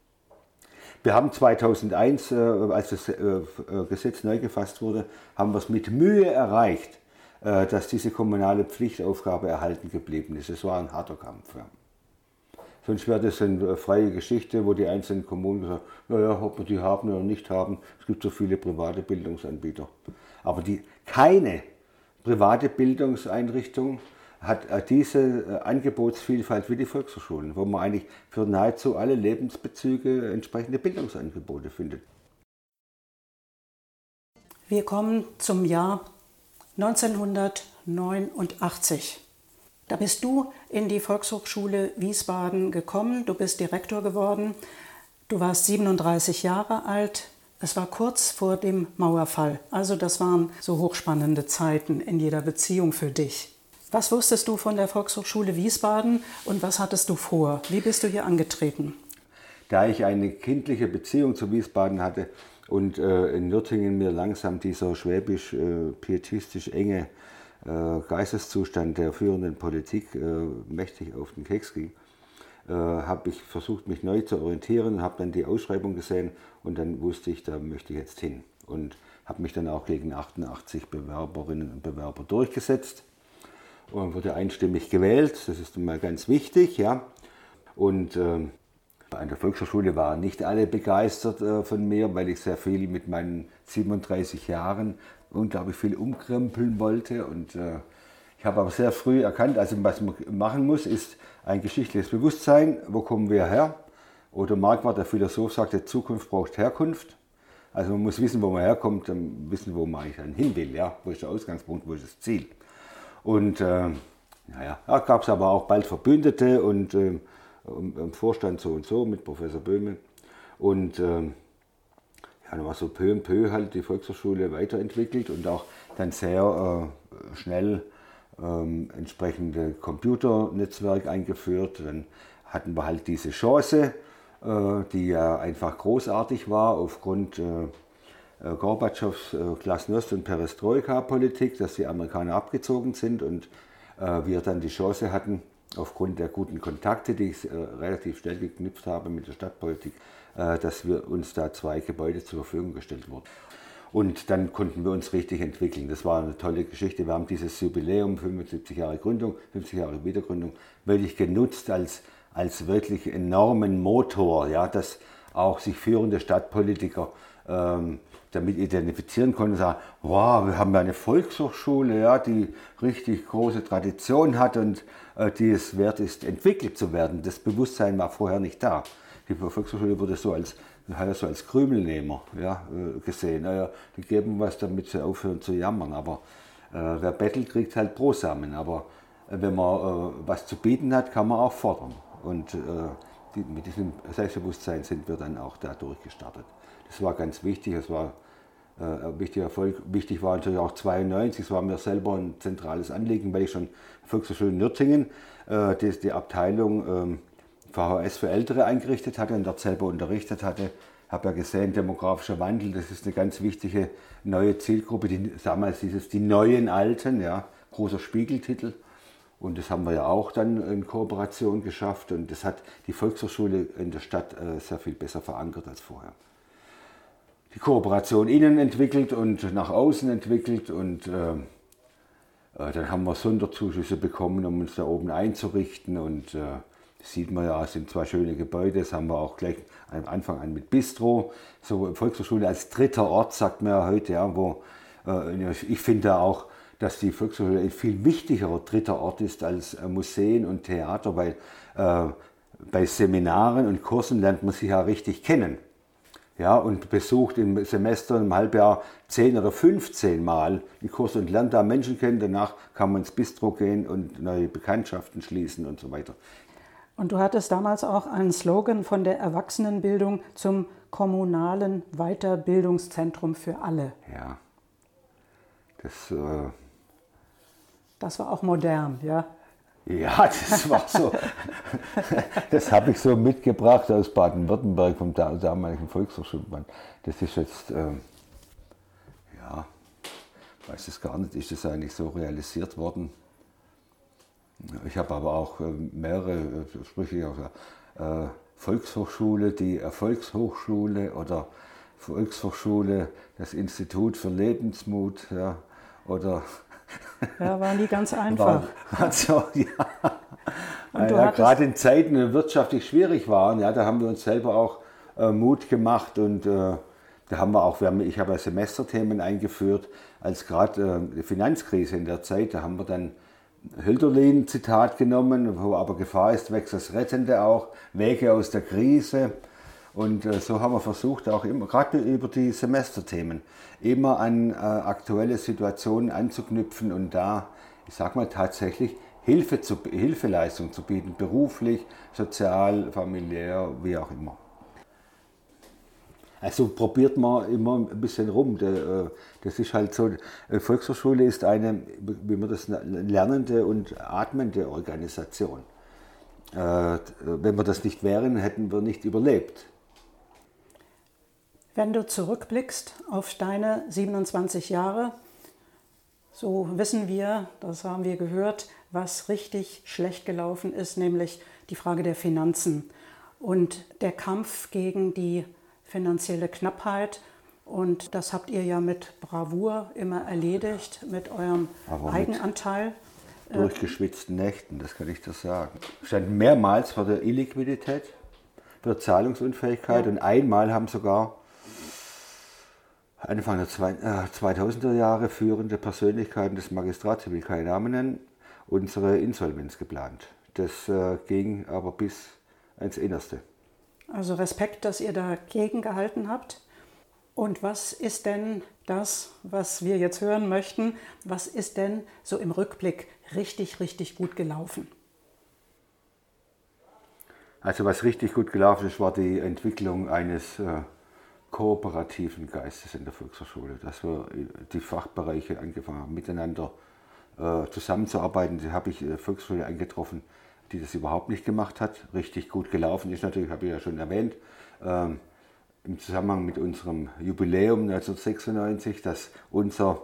Wir haben zweitausendeins, äh, als das äh, Gesetz neu gefasst wurde, haben wir es mit Mühe erreicht, äh, dass diese kommunale Pflichtaufgabe erhalten geblieben ist. Es war ein harter Kampf. Ja. Sonst wäre das eine freie Geschichte, wo die einzelnen Kommunen gesagt haben, naja, ob wir die haben oder nicht haben, es gibt so viele private Bildungsanbieter. Aber die, keine private Bildungseinrichtung hat diese Angebotsvielfalt wie die Volkshochschulen, wo man eigentlich für nahezu alle Lebensbezüge entsprechende Bildungsangebote findet. Wir kommen zum Jahr neunzehnhundertneunundachtzig. Da bist du in die Volkshochschule Wiesbaden gekommen, du bist Direktor geworden, du warst siebenunddreißig Jahre alt, es war kurz vor dem Mauerfall, also das waren so hochspannende Zeiten in jeder Beziehung für dich. Was wusstest du von der Volkshochschule Wiesbaden und was hattest du vor? Wie bist du hier angetreten? Da ich eine kindliche Beziehung zu Wiesbaden hatte und äh, in Nürtingen mir langsam dieser schwäbisch-pietistisch äh, enge äh, Geisteszustand der führenden Politik äh, mächtig auf den Keks ging, äh, habe ich versucht, mich neu zu orientieren, habe dann die Ausschreibung gesehen und dann wusste ich, da möchte ich jetzt hin. Und habe mich dann auch gegen achtundachtzig Bewerberinnen und Bewerber durchgesetzt und wurde einstimmig gewählt, das ist mal ganz wichtig. Ja. Und äh, an der Volkshochschule waren nicht alle begeistert äh, von mir, weil ich sehr viel mit meinen siebenunddreißig Jahren unglaublich viel umkrempeln wollte. Und äh, ich habe aber sehr früh erkannt, also was man machen muss, ist ein geschichtliches Bewusstsein. Wo kommen wir her? Oder Marquardt, der Philosoph, sagte, Zukunft braucht Herkunft. Also man muss wissen, wo man herkommt, dann wissen, wo man eigentlich dann hin will. Ja? Wo ist der Ausgangspunkt, wo ist das Ziel? Und äh, naja, da gab es aber auch bald Verbündete und äh, im Vorstand so und so mit Professor Böhme. Und äh, ja, dann war so peu à peu halt die Volkshochschule weiterentwickelt und auch dann sehr äh, schnell äh, entsprechende Computernetzwerk eingeführt. Dann hatten wir halt diese Chance, äh, die ja einfach großartig war aufgrund äh, Gorbatschows äh, Glasnost und Perestroika-Politik, dass die Amerikaner abgezogen sind und äh, wir dann die Chance hatten, aufgrund der guten Kontakte, die ich äh, relativ schnell geknüpft habe mit der Stadtpolitik, äh, dass wir uns da zwei Gebäude zur Verfügung gestellt wurden. Und dann konnten wir uns richtig entwickeln. Das war eine tolle Geschichte. Wir haben dieses Jubiläum, fünfundsiebzig Jahre Gründung, fünfzig Jahre Wiedergründung, wirklich genutzt als, als wirklich enormen Motor, ja, dass auch sich führende Stadtpolitiker ähm, damit identifizieren konnten und sagen, wow, wir haben ja eine Volkshochschule, ja, die richtig große Tradition hat und äh, die es wert ist, entwickelt zu werden. Das Bewusstsein war vorher nicht da. Die Volkshochschule wurde so als, so als Krümelnehmer, ja, äh, gesehen. Naja, die geben was, damit sie aufhören zu jammern. Aber äh, wer bettelt, kriegt halt Brosamen. Aber äh, wenn man äh, was zu bieten hat, kann man auch fordern. Und äh, die, mit diesem Selbstbewusstsein sind wir dann auch da durchgestartet. Das war ganz wichtig, das war äh, ein wichtiger Erfolg. Wichtig war natürlich auch zweiundneunzig, es war mir selber ein zentrales Anliegen, weil ich schon Volkshochschule Nürtingen, äh, die, die Abteilung ähm, V H S für Ältere eingerichtet hatte und dort selber unterrichtet hatte. Ich habe ja gesehen, demografischer Wandel, das ist eine ganz wichtige neue Zielgruppe, die, damals hieß es die neuen Alten, ja, großer Spiegeltitel. Und das haben wir ja auch dann in Kooperation geschafft und das hat die Volkshochschule in der Stadt äh, sehr viel besser verankert als vorher. Die Kooperation innen entwickelt und nach außen entwickelt und äh, äh, dann haben wir Sonderzuschüsse bekommen, um uns da oben einzurichten und äh, das sieht man ja, es sind zwei schöne Gebäude, das haben wir auch gleich am Anfang an mit Bistro, so Volkshochschule als dritter Ort, sagt man ja heute, ja, wo äh, ich finde auch, dass die Volkshochschule ein viel wichtigerer dritter Ort ist als äh, Museen und Theater, weil äh, bei Seminaren und Kursen lernt man sich ja richtig kennen. Ja, und besucht im Semester, im Halbjahr zehn oder fünfzehn Mal die Kurse und lernt da Menschen kennen. Danach kann man ins Bistro gehen und neue Bekanntschaften schließen und so weiter. Und du hattest damals auch einen Slogan von der Erwachsenenbildung zum kommunalen Weiterbildungszentrum für alle. Ja, das... Äh das war auch modern, ja? Ja, das war so. Das habe ich so mitgebracht aus Baden-Württemberg vom damaligen Volkshochschulverband. Das ist jetzt, äh, ja, ich weiß es gar nicht, ist das eigentlich so realisiert worden? Ich habe aber auch äh, mehrere äh, Sprüche, also, äh, Volkshochschule, die Erfolgshochschule oder Volkshochschule, das Institut für Lebensmut, ja, oder Ja, war nie ganz einfach. War, also, ja. Und du ja, hattest- gerade in Zeiten, die wirtschaftlich schwierig waren, ja, da haben wir uns selber auch äh, Mut gemacht und äh, da haben wir auch, wir haben, ich habe ja Semesterthemen eingeführt, als gerade äh, die Finanzkrise in der Zeit, da haben wir dann Hölderlin Zitat genommen, wo aber Gefahr ist, wächst das Rettende auch, Wege aus der Krise. Und äh, so haben wir versucht, auch immer, gerade über die Semesterthemen, immer an äh, aktuelle Situationen anzuknüpfen und da, ich sag mal, tatsächlich Hilfe zu, Hilfeleistung zu bieten, beruflich, sozial, familiär, wie auch immer. Also probiert man immer ein bisschen rum. Das ist halt so, Volkshochschule ist eine, wie man das, lernende und atmende Organisation. Wenn wir das nicht wären, hätten wir nicht überlebt. Wenn du zurückblickst auf deine siebenundzwanzig Jahre, so wissen wir, das haben wir gehört, was richtig schlecht gelaufen ist, nämlich die Frage der Finanzen und der Kampf gegen die finanzielle Knappheit. Und das habt ihr ja mit Bravour immer erledigt, mit eurem Aber mit Eigenanteil. durchgeschwitzten Nächten, das kann ich dir sagen. Wir standen mehrmals vor der Illiquidität, vor der Zahlungsunfähigkeit, ja. Und einmal haben sogar Anfang der zweitausender Jahre führende Persönlichkeiten des Magistrats, ich will keine Namen nennen, unsere Insolvenz geplant. Das äh, ging aber bis ins Innerste. Also Respekt, dass ihr dagegen gehalten habt. Und was ist denn das, was wir jetzt hören möchten, was ist denn so im Rückblick richtig, richtig gut gelaufen? Also was richtig gut gelaufen ist, war die Entwicklung eines äh, kooperativen Geistes in der Volkshochschule, dass wir die Fachbereiche angefangen haben, miteinander äh, zusammenzuarbeiten. Da habe ich eine Volkshochschule angetroffen, die das überhaupt nicht gemacht hat. Richtig gut gelaufen ist natürlich, habe ich ja schon erwähnt, ähm, im Zusammenhang mit unserem Jubiläum neunzehnhundertsechsundneunzig, dass unser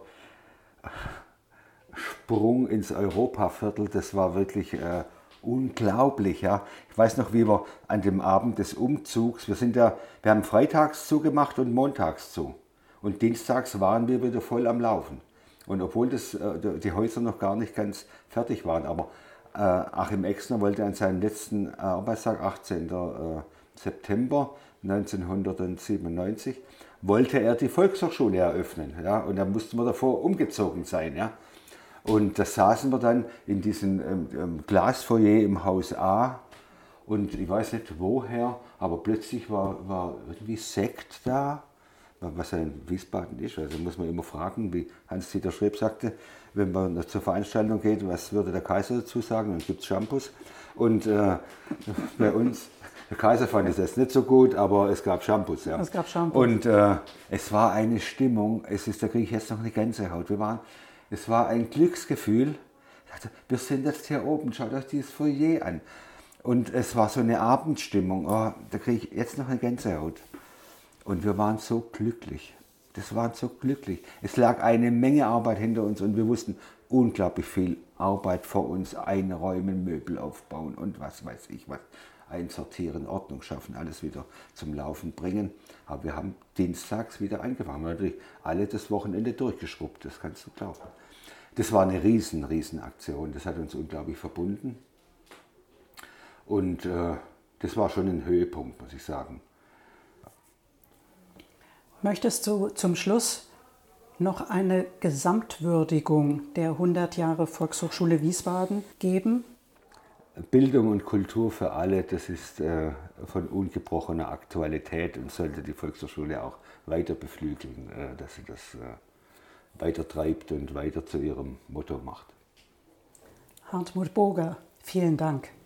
Sprung ins Europaviertel, das war wirklich äh, unglaublich. Ja. Ich weiß noch, wie wir an dem Abend des Umzugs, wir, sind ja, wir haben freitags zugemacht und montags zu. Und dienstags waren wir wieder voll am Laufen. Und obwohl das, äh, die Häuser noch gar nicht ganz fertig waren, aber äh, Achim Exner wollte an seinem letzten Arbeitstag, achtzehnten September neunzehnhundertsiebenundneunzig, wollte er die Volkshochschule eröffnen. Ja, und da mussten wir davor umgezogen sein. Ja. Und da saßen wir dann in diesem ähm, Glasfoyer im Haus A und ich weiß nicht woher, aber plötzlich war, war irgendwie Sekt da, was ja in Wiesbaden ist. Also muss man immer fragen, wie Hans-Dieter Schreb sagte, wenn man zur Veranstaltung geht, was würde der Kaiser dazu sagen? Dann gibt es Shampoos. Und äh, bei uns, der Kaiser fand es jetzt nicht so gut, aber es gab Shampoos. Ja. Es gab Shampoos. Und äh, es war eine Stimmung, es ist, da kriege ich jetzt noch eine Gänsehaut. Wir waren, es war ein Glücksgefühl. Ich dachte, wir sind jetzt hier oben, schaut euch dieses Foyer an. Und es war so eine Abendstimmung, oh, da kriege ich jetzt noch eine Gänsehaut. Und wir waren so glücklich. Das war so glücklich. Es lag eine Menge Arbeit hinter uns und wir wussten unglaublich viel Arbeit vor uns, einräumen, Möbel aufbauen und was weiß ich was, einsortieren, Ordnung schaffen, alles wieder zum Laufen bringen. Aber wir haben dienstags wieder angefangen. Wir haben natürlich alle das Wochenende durchgeschrubbt, das kannst du glauben. Das war eine riesen, riesen Aktion. Das hat uns unglaublich verbunden. Und äh, das war schon ein Höhepunkt, muss ich sagen. Möchtest du zum Schluss noch eine Gesamtwürdigung der hundert Jahre Volkshochschule Wiesbaden geben? Bildung und Kultur für alle, das ist äh, von ungebrochener Aktualität und sollte die Volkshochschule auch weiter beflügeln, äh, dass sie das äh, weiter treibt und weiter zu ihrem Motto macht. Hartmut Boger, vielen Dank.